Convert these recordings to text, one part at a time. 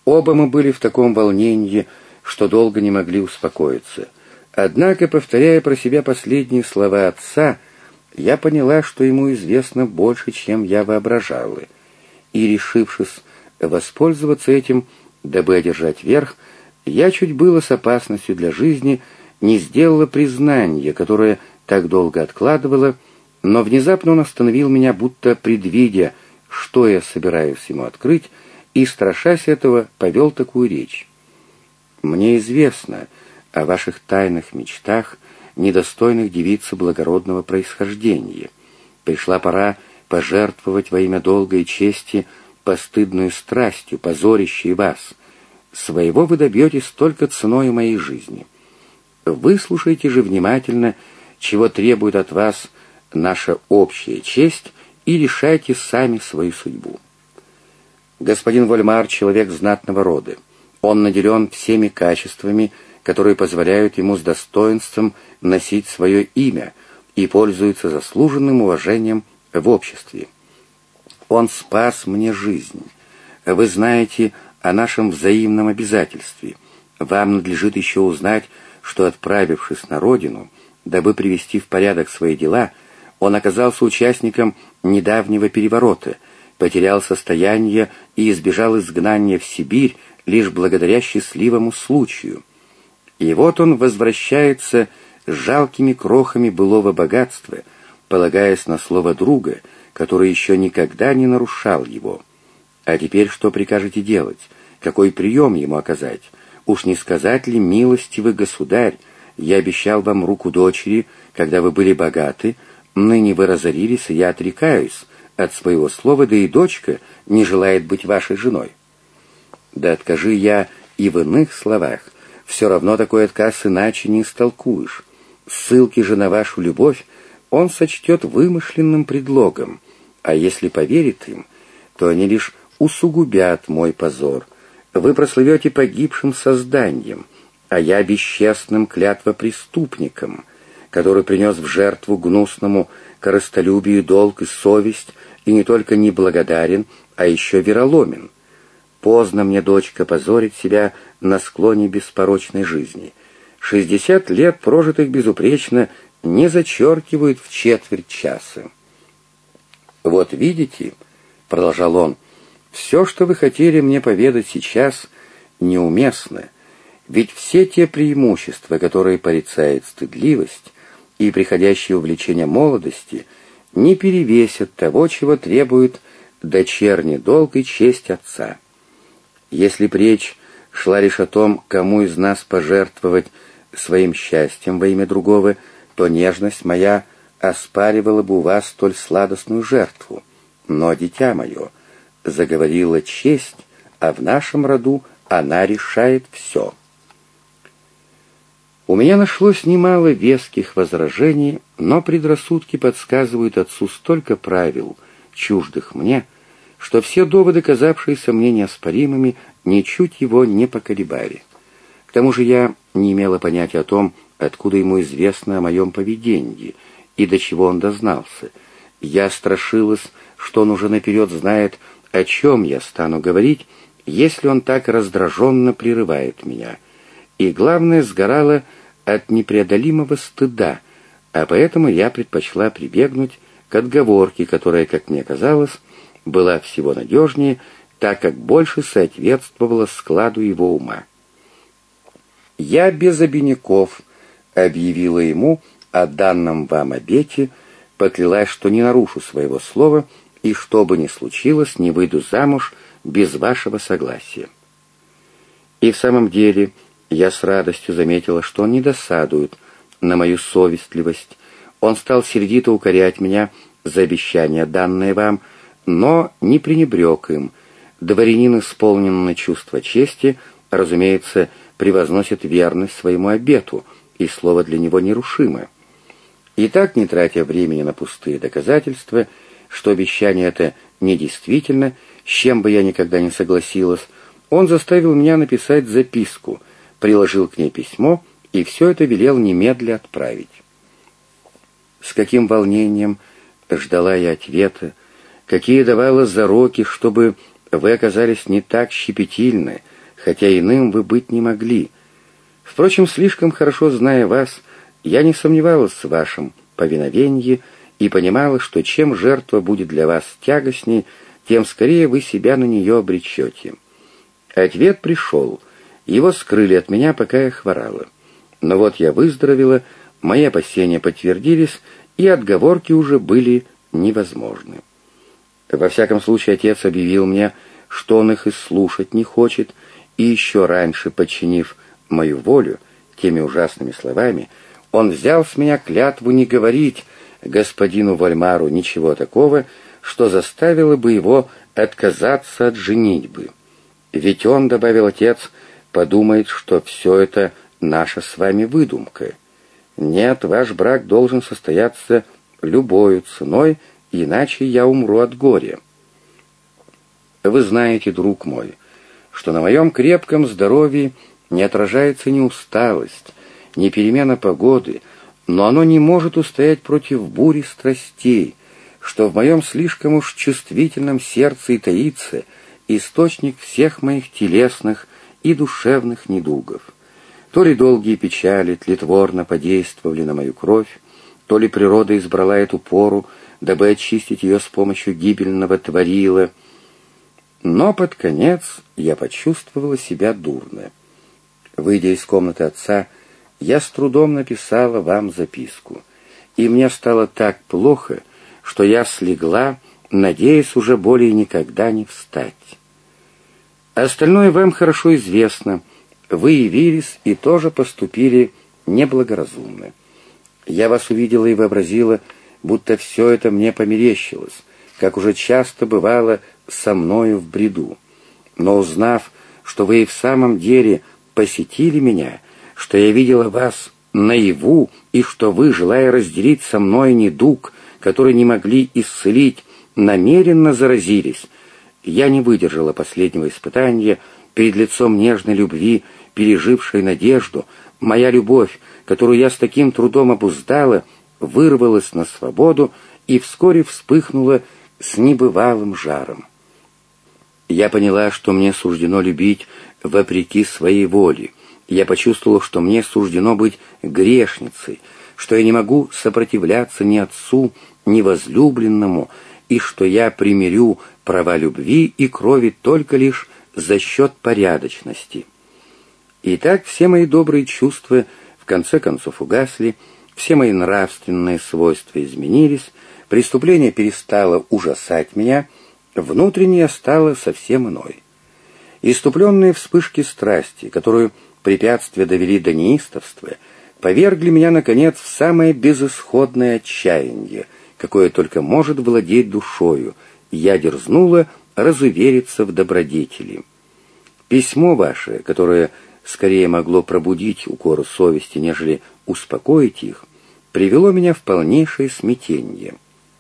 Оба мы были в таком волнении, что долго не могли успокоиться. Однако, повторяя про себя последние слова отца, я поняла, что ему известно больше, чем я воображала, и, решившись воспользоваться этим, дабы одержать верх, я чуть было с опасностью для жизни не сделала признание, которое так долго откладывала, но внезапно он остановил меня, будто предвидя, что я собираюсь ему открыть, и, страшась этого, повел такую речь. «Мне известно о ваших тайных мечтах, недостойных девицы благородного происхождения. Пришла пора пожертвовать во имя долга и чести постыдную страстью, позорящей вас. Своего вы добьетесь только ценой моей жизни. Выслушайте же внимательно, чего требует от вас наша общая честь, и решайте сами свою судьбу. Господин Вольмар — человек знатного рода. Он наделен всеми качествами, которые позволяют ему с достоинством носить свое имя и пользуется заслуженным уважением в обществе. Он спас мне жизнь. Вы знаете о нашем взаимном обязательстве. Вам надлежит еще узнать, что, отправившись на родину, дабы привести в порядок свои дела, он оказался участником недавнего переворота, потерял состояние и избежал изгнания в Сибирь лишь благодаря счастливому случаю. И вот он возвращается с жалкими крохами былого богатства, полагаясь на слово друга, который еще никогда не нарушал его. А теперь что прикажете делать? Какой прием ему оказать? Уж не сказать ли, милостивый государь, я обещал вам руку дочери, когда вы были богаты, ныне вы разорились, и я отрекаюсь от своего слова, да и дочка не желает быть вашей женой. Да откажи я и в иных словах, все равно такой отказ иначе не истолкуешь. Ссылки же на вашу любовь он сочтет вымышленным предлогом, а если поверит им, то они лишь усугубят мой позор. Вы прослывете погибшим созданием, а я бесчестным клятвопреступником, который принес в жертву гнусному корыстолюбию долг и совесть, и не только неблагодарен, а еще вероломен. Поздно мне, дочка, позорить себя на склоне беспорочной жизни. 60 лет, прожитых безупречно, не зачеркивают в четверть часа. «Вот видите, — продолжал он, — все, что вы хотели мне поведать сейчас, неуместно, ведь все те преимущества, которые порицает стыдливость и приходящее увлечение молодости, не перевесят того, чего требует дочерний долг и честь отца. Если б речь шла лишь о том, кому из нас пожертвовать своим счастьем во имя другого, то нежность моя оспаривала бы у вас столь сладостную жертву. Но, дитя мое, заговорила честь, а в нашем роду она решает все». У меня нашлось немало веских возражений, но предрассудки подсказывают отцу столько правил, чуждых мне, что все доводы, казавшиеся мне неоспоримыми, ничуть его не поколебали. К тому же я не имела понятия о том, откуда ему известно о моем поведении и до чего он дознался. Я страшилась, что он уже наперед знает, о чем я стану говорить, если он так раздраженно прерывает меня. И главное, сгорала от непреодолимого стыда, а поэтому я предпочла прибегнуть к отговорке, которая, как мне казалось, была всего надежнее, так как больше соответствовала складу его ума. Я без обиняков объявила ему о данном вам обете, поклялась, что не нарушу своего слова и, что бы ни случилось, не выйду замуж без вашего согласия. И в самом деле я с радостью заметила, что он не досадует на мою совестливость. Он стал сердито укорять меня за обещание, данное вам, но не пренебрег им. Дворянин, исполненный чувства чести, разумеется, превозносит верность своему обету, и слово для него нерушимо. И так, не тратя времени на пустые доказательства, что обещание это недействительно, с чем бы я никогда не согласилась, он заставил меня написать записку, приложил к ней письмо и все это велел немедля отправить. С каким волнением ждала я ответа, какие давала зароки, чтобы вы оказались не так щепетильны, хотя иным вы быть не могли. Впрочем, слишком хорошо зная вас, я не сомневалась в вашем повиновении и понимала, что чем жертва будет для вас тягостней, тем скорее вы себя на нее обречете. Ответ пришел. Его скрыли от меня, пока я хворала. Но вот я выздоровела, мои опасения подтвердились, и отговорки уже были невозможны. Во всяком случае, отец объявил мне, что он их и слушать не хочет, и еще раньше, подчинив мою волю теми ужасными словами, он взял с меня клятву не говорить господину Вольмару ничего такого, что заставило бы его отказаться от женитьбы. Ведь он, добавил отец, подумает, что все это наша с вами выдумка. Нет, ваш брак должен состояться любою ценой, иначе я умру от горя. Вы знаете, друг мой, что на моем крепком здоровье не отражается ни усталость, ни перемена погоды, но оно не может устоять против бури страстей, что в моем слишком уж чувствительном сердце и таится источник всех моих телесных и душевных недугов. То ли долгие печали тлетворно подействовали на мою кровь, то ли природа избрала эту пору, дабы очистить ее с помощью гибельного творила. Но под конец я почувствовала себя дурно. Выйдя из комнаты отца, я с трудом написала вам записку, и мне стало так плохо, что я слегла, надеясь уже более никогда не встать. Остальное вам хорошо известно. Вы явились и тоже поступили неблагоразумно. Я вас увидела и вообразила, будто все это мне померещилось, как уже часто бывало со мною в бреду. Но узнав, что вы и в самом деле посетили меня, что я видела вас наяву, и что вы, желая разделить со мной недуг, который не могли исцелить, намеренно заразились, я не выдержала последнего испытания перед лицом нежной любви, пережившей надежду. Моя любовь, которую я с таким трудом обуздала, вырвалась на свободу и вскоре вспыхнула с небывалым жаром. Я поняла, что мне суждено любить вопреки своей воле. Я почувствовала, что мне суждено быть грешницей, что я не могу сопротивляться ни отцу, ни возлюбленному, и что я примирю права любви и крови только лишь за счет порядочности. Итак, все мои добрые чувства в конце концов угасли, все мои нравственные свойства изменились, преступление перестало ужасать меня, внутреннее стало совсем иной. Иступленные вспышки страсти, которую препятствия довели до неистовства, повергли меня, наконец, в самое безысходное отчаяние, какое только может владеть душою, и я дерзнула разувериться в добродетели. Письмо ваше, которое скорее могло пробудить укоры совести, нежели успокоить их, привело меня в полнейшее смятение.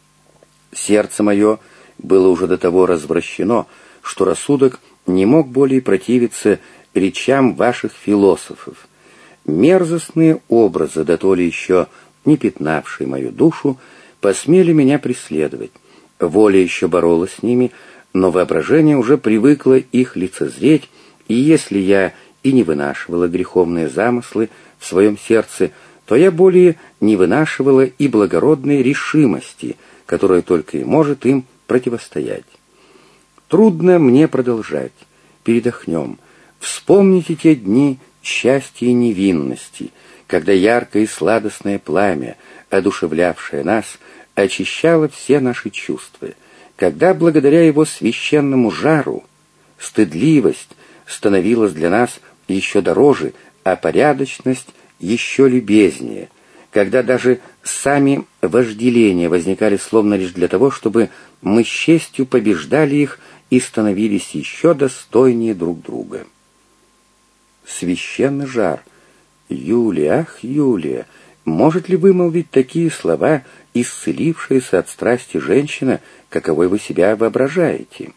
Сердце мое было уже до того развращено, что рассудок не мог более противиться речам ваших философов. Мерзостные образы, да то ли еще не пятнавшие мою душу, посмели меня преследовать. Воля еще боролась с ними, но воображение уже привыкло их лицезреть, и если я и не вынашивала греховные замыслы в своем сердце, то я более не вынашивала и благородной решимости, которая только и может им противостоять. Трудно мне продолжать. Передохнем. Вспомните те дни счастья и невинности, когда яркое и сладостное пламя, одушевлявшее нас, очищало все наши чувства, когда благодаря его священному жару стыдливость становилась для нас еще дороже, а порядочность еще любезнее, когда даже сами вожделения возникали словно лишь для того, чтобы мы с честью побеждали их и становились еще достойнее друг друга. Священный жар. Юлия, ах, Юлия, может ли вымолвить такие слова исцелившаяся от страсти женщина, каковой вы себя воображаете?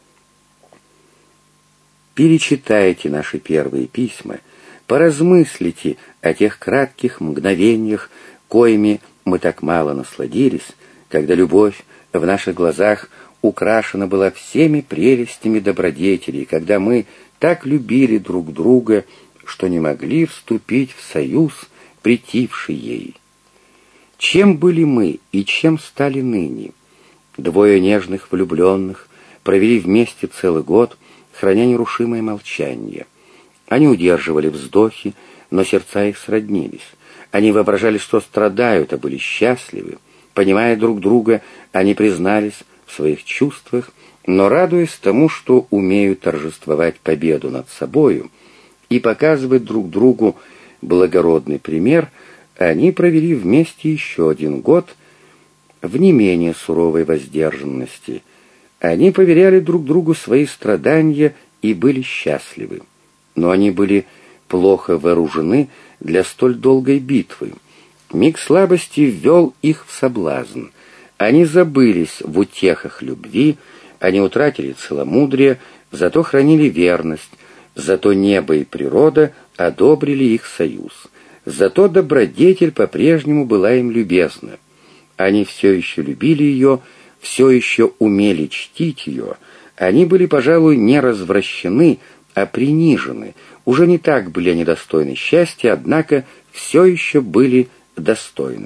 Перечитайте наши первые письма, поразмыслите о тех кратких мгновениях, коими мы так мало насладились, когда любовь в наших глазах украшена была всеми прелестями добродетелей, когда мы так любили друг друга, что не могли вступить в союз, претивший ей. Чем были мы и чем стали ныне? Двое нежных влюбленных провели вместе целый год, храня нерушимое молчание. Они удерживали вздохи, но сердца их сроднились. Они воображали, что страдают, а были счастливы. Понимая друг друга, они признались в своих чувствах, но радуясь тому, что умеют торжествовать победу над собою и показывать друг другу благородный пример, они провели вместе еще один год в не менее суровой воздержанности. Они поверяли друг другу свои страдания и были счастливы. Но они были плохо вооружены для столь долгой битвы. Миг слабости ввел их в соблазн. Они забылись в утехах любви, они утратили целомудрие, зато хранили верность, зато небо и природа одобрили их союз. Зато добродетель по-прежнему была им любезна. Они все еще любили ее, все еще умели чтить ее. Они были, пожалуй, не развращены, а принижены. Уже не так были они достойны счастья, однако все еще были достойны.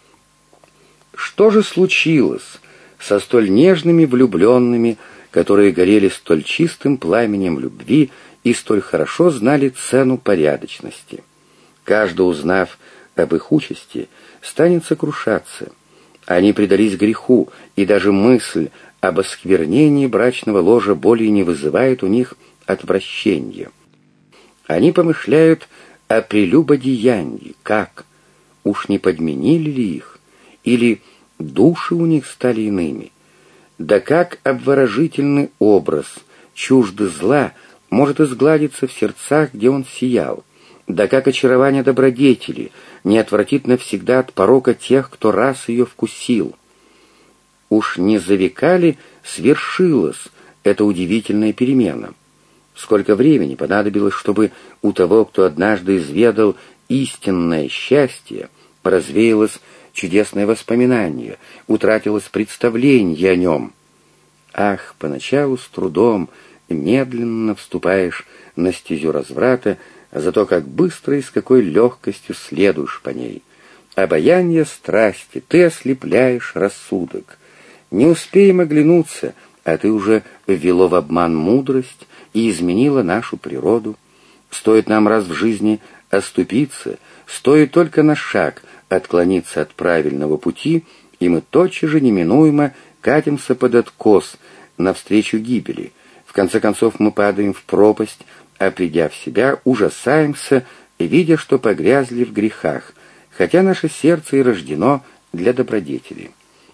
Что же случилось со столь нежными влюбленными, которые горели столь чистым пламенем любви и столь хорошо знали цену порядочности? Каждый, узнав об их участи, станет сокрушаться. Они предались греху, и даже мысль об осквернении брачного ложа более не вызывает у них отвращения. Они помышляют о прелюбодеянии. Как? Уж не подменили ли их? Или души у них стали иными? Да как обворожительный образ, чужды зла, может изгладиться в сердцах, где он сиял? Да как очарование добродетели не отвратит навсегда от порока тех, кто раз ее вкусил? Уж не за века ли свершилась эта удивительная перемена? Сколько времени понадобилось, чтобы у того, кто однажды изведал истинное счастье, развеялось чудесное воспоминание, утратилось представление о нем? Ах, поначалу с трудом, медленно вступаешь на стезю разврата, зато как быстро и с какой легкостью следуешь по ней. Обаяние страсти, ты ослепляешь рассудок. Не успеем оглянуться, а ты уже ввело в обман мудрость и изменила нашу природу. Стоит нам раз в жизни оступиться, стоит только на шаг отклониться от правильного пути, и мы тотчас же неминуемо катимся под откос навстречу гибели. В конце концов мы падаем в пропасть, а придя в себя, ужасаемся, видя, что погрязли в грехах, хотя наше сердце и рождено для добродетели.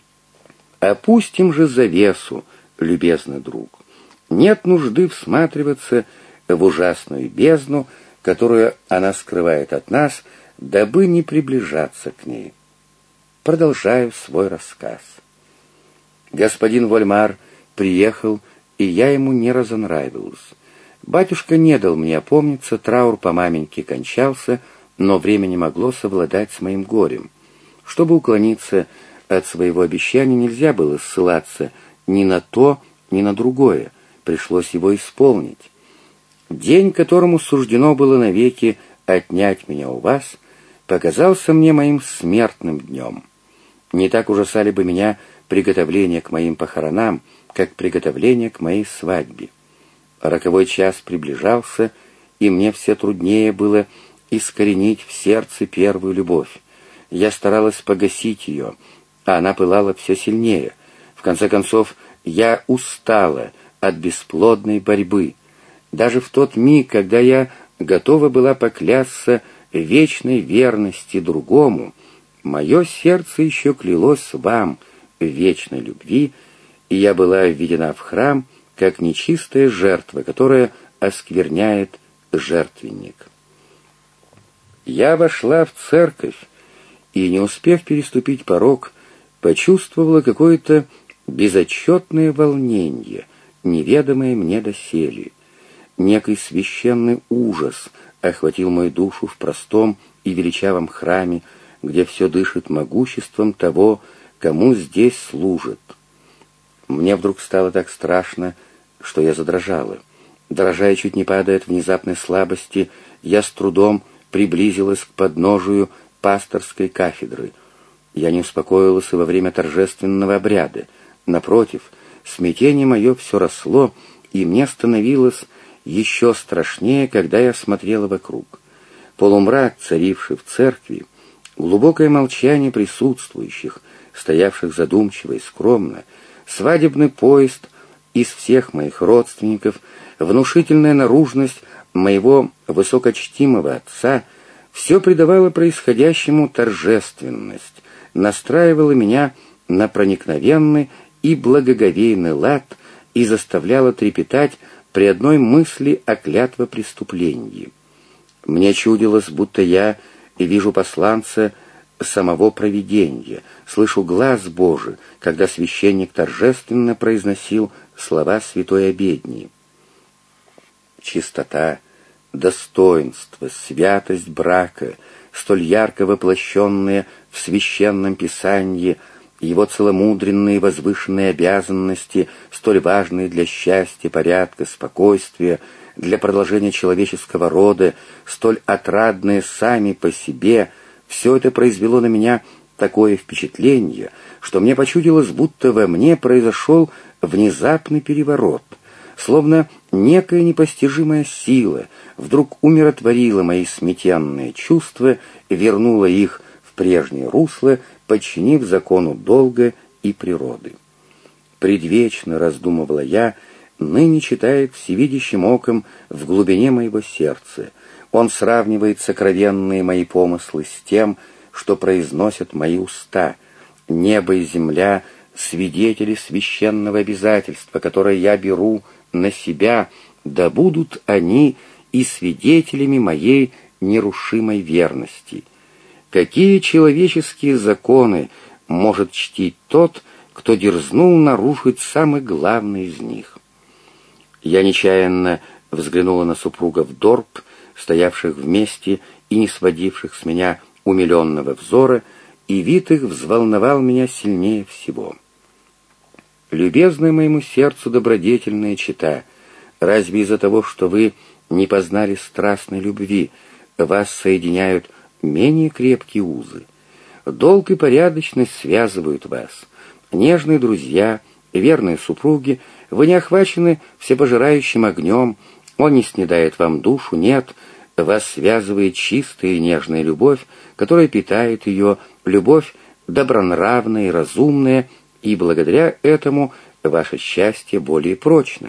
Опустим же завесу, любезный друг. Нет нужды всматриваться в ужасную бездну, которую она скрывает от нас, дабы не приближаться к ней. Продолжаю свой рассказ. Господин Вольмар приехал, и я ему не разонравилась. Батюшка не дал мне опомниться, траур по маменьке кончался, но время не могло совладать с моим горем. Чтобы уклониться от своего обещания, нельзя было ссылаться ни на то, ни на другое. Пришлось его исполнить. День, которому суждено было навеки отнять меня у вас, показался мне моим смертным днем. Не так ужасали бы меня приготовления к моим похоронам, как приготовления к моей свадьбе. Роковой час приближался, и мне все труднее было искоренить в сердце первую любовь. Я старалась погасить ее, а она пылала все сильнее. В конце концов, я устала от бесплодной борьбы. Даже в тот миг, когда я готова была поклясться вечной верности другому, мое сердце еще клялось вам в вечной любви, и я была введена в храм, как нечистая жертва, которая оскверняет жертвенник. Я вошла в церковь, и, не успев переступить порог, почувствовала какое-то безотчетное волнение, неведомое мне доселе. Некий священный ужас охватил мою душу в простом и величавом храме, где все дышит могуществом того, кому здесь служит. Мне вдруг стало так страшно, что я задрожала. Дрожа и чуть не падая от внезапной слабости, я с трудом приблизилась к подножию пасторской кафедры. Я не успокоилась и во время торжественного обряда. Напротив, смятение мое все росло, и мне становилось еще страшнее, когда я смотрела вокруг. Полумрак, царивший в церкви, глубокое молчание присутствующих, стоявших задумчиво и скромно, свадебный поезд из всех моих родственников, внушительная наружность моего высокочтимого отца — все придавало происходящему торжественность, настраивало меня на проникновенный и благоговейный лад и заставляло трепетать при одной мысли о клятвопреступлении. Мне чудилось, будто я вижу посланца самого провидения, слышу глас Божий, когда священник торжественно произносил слова святой обедни. Чистота, достоинство, святость брака, столь ярко воплощенные в священном писании, его целомудренные возвышенные обязанности, столь важные для счастья, порядка, спокойствия, для продолжения человеческого рода, столь отрадные сами по себе, все это произвело на меня такое впечатление, что мне почудилось, будто во мне произошел внезапный переворот, словно некая непостижимая сила вдруг умиротворила мои смятенные чувства, вернула их в прежнее русло, подчинив закону долга и природы. Предвечно, раздумывала я, ныне читает всевидящим оком в глубине моего сердца. Он сравнивает сокровенные мои помыслы с тем, что произносят мои уста. Небо и земля — свидетели священного обязательства, которое я беру на себя, да будут они и свидетелями моей нерушимой верности. Какие человеческие законы может чтить тот, кто дерзнул нарушить самый главный из них? Я нечаянно взглянула на супругов Дорп, стоявших вместе и не сводивших с меня умиленного взора, и вид их взволновал меня сильнее всего. «Любезная моему сердцу добродетельная чета, разве из-за того, что вы не познали страстной любви, вас соединяют менее крепкие узы? Долг и порядочность связывают вас. Нежные друзья, верные супруги, вы не охвачены всепожирающим огнем, он не снедает вам душу, нет, вас связывает чистая и нежная любовь, которая питает ее, любовь добронравная и разумная, и благодаря этому ваше счастье более прочно.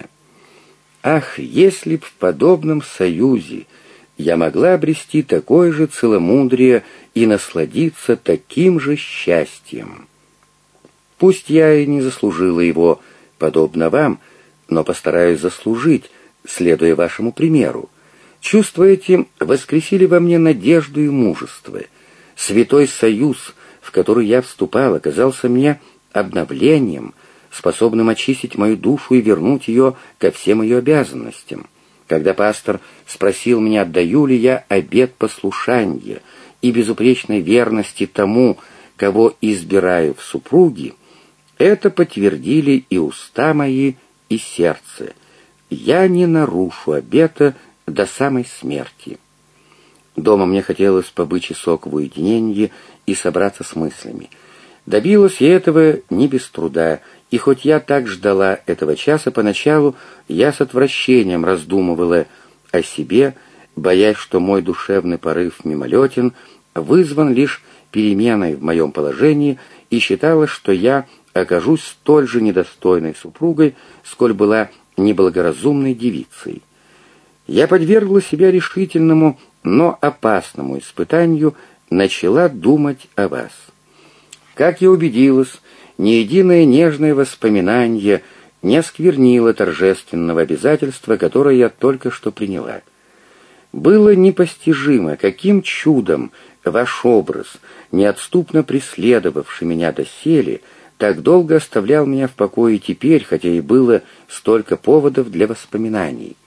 Ах, если б в подобном союзе я могла обрести такое же целомудрие и насладиться таким же счастьем! Пусть я и не заслужила его, подобно вам, но постараюсь заслужить, следуя вашему примеру. Чувства эти воскресили во мне надежду и мужество. Святой союз, в который я вступал, оказался мне обновлением, способным очистить мою душу и вернуть ее ко всем ее обязанностям. Когда пастор спросил меня, отдаю ли я обет послушания и безупречной верности тому, кого избираю в супруги, это подтвердили и уста мои, и сердце. Я не нарушу обета до самой смерти. Дома мне хотелось побыть часок в уединении и собраться с мыслями. Добилась я этого не без труда, и хоть я так ждала этого часа поначалу, я с отвращением раздумывала о себе, боясь, что мой душевный порыв мимолетен, вызван лишь переменой в моем положении, и считала, что я окажусь столь же недостойной супругой, сколь была неблагоразумной девицей. Я подвергла себя решительному, но опасному испытанию, начала думать о вас. Как я убедилась, ни единое нежное воспоминание не осквернило торжественного обязательства, которое я только что приняла. Было непостижимо, каким чудом ваш образ, неотступно преследовавший меня доселе, так долго оставлял меня в покое теперь, хотя и было столько поводов для воспоминаний.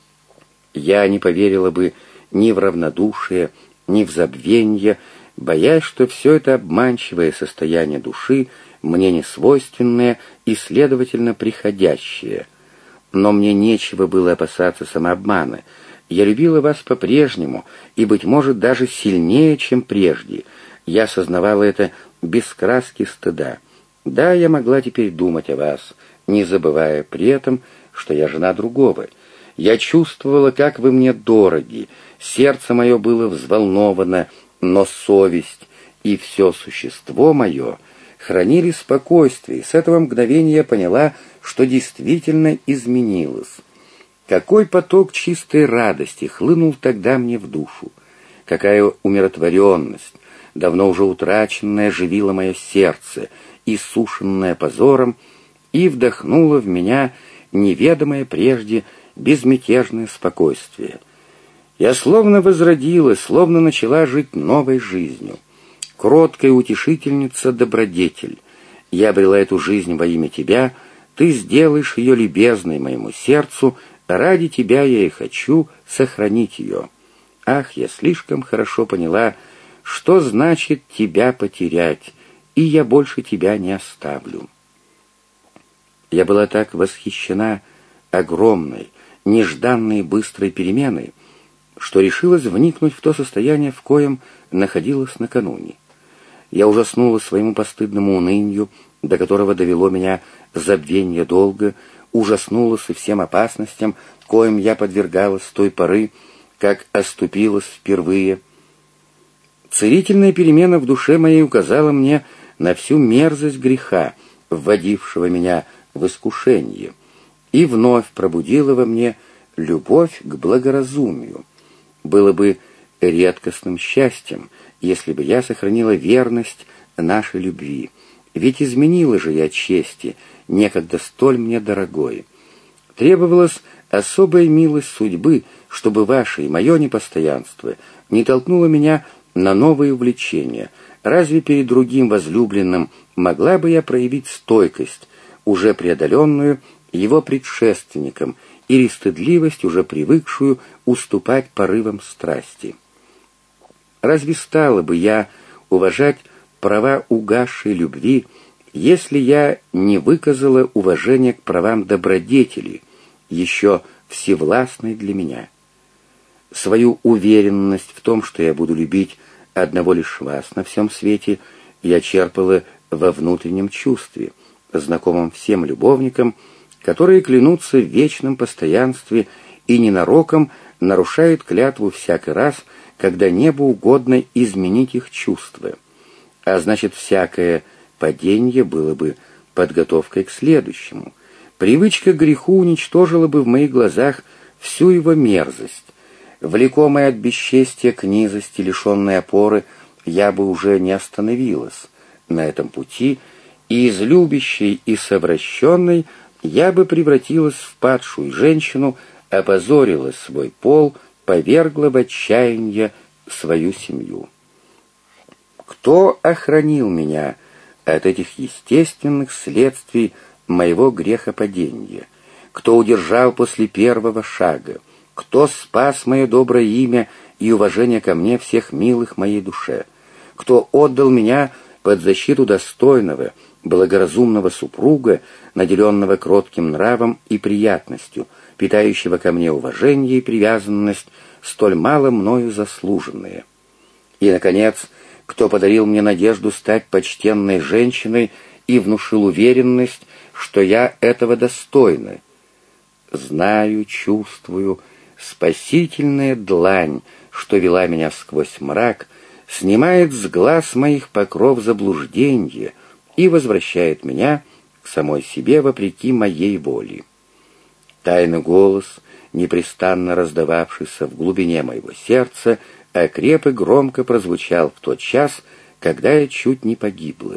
Я не поверила бы ни в равнодушие, ни в забвенье, боясь, что все это обманчивое состояние души мне не свойственное и, следовательно, приходящее. но мне нечего было опасаться самообмана. Я любила вас по-прежнему, и, быть может, даже сильнее, чем прежде. Я осознавала это без краски стыда. Да, я могла теперь думать о вас, не забывая при этом, что я жена другого. Я чувствовала, как вы мне дороги, сердце мое было взволновано, но совесть и все существо мое хранили спокойствие, и с этого мгновения я поняла, что действительно изменилась. Какой поток чистой радости хлынул тогда мне в душу! Какая умиротворенность, давно уже утраченная, живила мое сердце, иссушенное позором, и вдохнула в меня неведомое прежде безмятежное спокойствие. Я словно возродилась, словно начала жить новой жизнью. Кроткая утешительница-добродетель, я обрела эту жизнь во имя тебя, ты сделаешь ее любезной моему сердцу, ради тебя я и хочу сохранить ее. Ах, я слишком хорошо поняла, что значит тебя потерять, и я больше тебя не оставлю. Я была так восхищена огромной, нежданной быстрой переменой, что решилась вникнуть в то состояние, в коем находилась накануне. Я ужаснулась своему постыдному унынию, до которого довело меня забвение долга, ужаснулась и всем опасностям, коим я подвергалась с той поры, как оступилась впервые. Целительная перемена в душе моей указала мне на всю мерзость греха, вводившего меня в искушение, и вновь пробудила во мне любовь к благоразумию. Было бы редкостным счастьем, если бы я сохранила верность нашей любви, ведь изменила же я чести, некогда столь мне дорогой. Требовалась особая милость судьбы, чтобы ваше и мое непостоянство не толкнуло меня на новые увлечения. Разве перед другим возлюбленным могла бы я проявить стойкость, уже преодоленную его предшественником, или стыдливость, уже привыкшую уступать порывам страсти? Разве стала бы я уважать права угасшей любви, если я не выказала уважения к правам добродетели, еще всевластной для меня? Свою уверенность в том, что я буду любить одного лишь вас на всем свете, я черпала во внутреннем чувстве, знакомом всем любовникам, которые клянутся в вечном постоянстве и ненароком нарушают клятву всякий раз, когда небу угодно изменить их чувства. А значит, всякое падение было бы подготовкой к следующему. Привычка к греху уничтожила бы в моих глазах всю его мерзость. Влекомая от бесчестия к низости, лишенной опоры, я бы уже не остановилась на этом пути, и из любящей и совращенной я бы превратилась в падшую женщину, опозорила свой пол, повергла в отчаяние свою семью. Кто охранил меня от этих естественных следствий моего грехопадения? Кто удержал после первого шага? Кто спас мое доброе имя и уважение ко мне всех милых моей душе? Кто отдал меня под защиту достойного, благоразумного супруга, наделенного кротким нравом и приятностью, питающего ко мне уважение и привязанность, столь мало мною заслуженные? И, наконец, кто подарил мне надежду стать почтенной женщиной и внушил уверенность, что я этого достойна? Знаю, чувствую, спасительная длань, что вела меня сквозь мрак, снимает с глаз моих покров заблуждения и возвращает меня к самой себе вопреки моей воле. Тайный голос, непрестанно раздававшийся в глубине моего сердца, окреп и громко прозвучал в тот час, когда я чуть не погибла.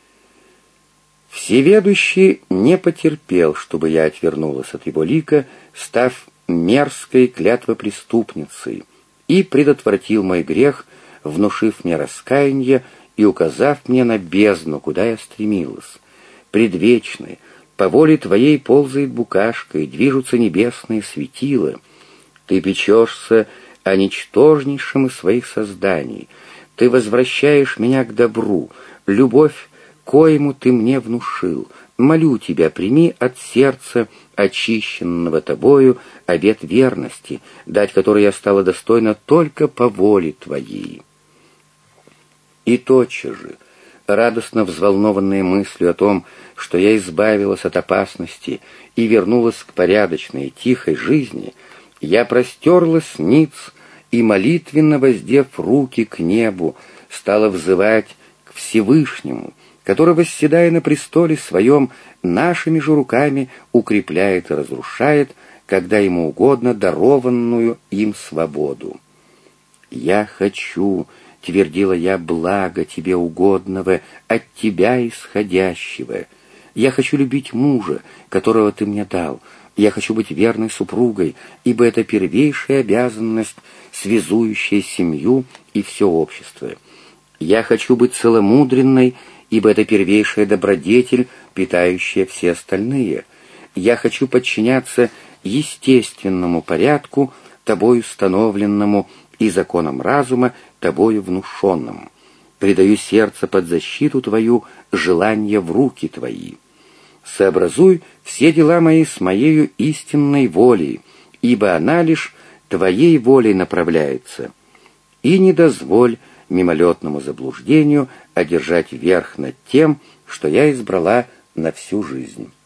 Всеведущий не потерпел, чтобы я отвернулась от его лика, став мерзкой клятвопреступницей, и предотвратил мой грех, внушив мне раскаяние и указав мне на бездну, куда я стремилась. Предвечный, по воле твоей ползает букашка, и движутся небесные светила. Ты печешься о ничтожнейшем из своих созданий. Ты возвращаешь меня к добру, любовь, коему ты мне внушил, Молю тебя, прими от сердца, очищенного тобою, обет верности, дать который я стала достойна только по воле твоей». И тотчас же, радостно взволнованная мыслью о том, что я избавилась от опасности и вернулась к порядочной, тихой жизни, я простерлась ниц и, молитвенно воздев руки к небу, стала взывать к Всевышнему, который, восседая на престоле своем, нашими же руками укрепляет и разрушает, когда ему угодно, дарованную им свободу. «Я хочу», — твердила я, — «благо тебе угодного, от тебя исходящего. Я хочу любить мужа, которого ты мне дал. Я хочу быть верной супругой, ибо это первейшая обязанность, связующая семью и все общество. Я хочу быть целомудренной, ибо это первейшая добродетель, питающая все остальные. Я хочу подчиняться естественному порядку, тобой установленному, и законам разума, тобою внушенным. Предаю сердце под защиту твою, желания в руки твои. Сообразуй все дела мои с моею истинной волей, ибо она лишь твоей волей направляется. И не дозволь мимолетному заблуждению одержать верх над тем, что я избрала на всю жизнь».